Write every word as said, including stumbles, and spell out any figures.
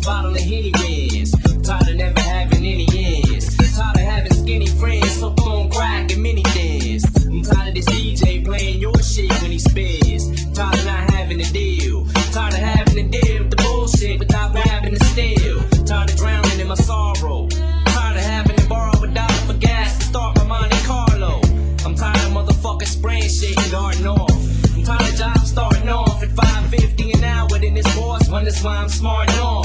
bottle of Henny wins. Tired of never having any ends. Tired of having skinny friends, so on crack and mini things. I'm tired of this D J playing your shit when he spins. Tired of not having a deal. Tired of having to deal with the bullshit without having to steal. Tired of drowning in my sorrow. Tired of having to borrow a dollar for gas to start my Monte Carlo. I'm tired of motherfuckers spraying shit and darting off. I'm tired of jobs starting off at five fifty an hour, then this boss wonders why I'm smarting off.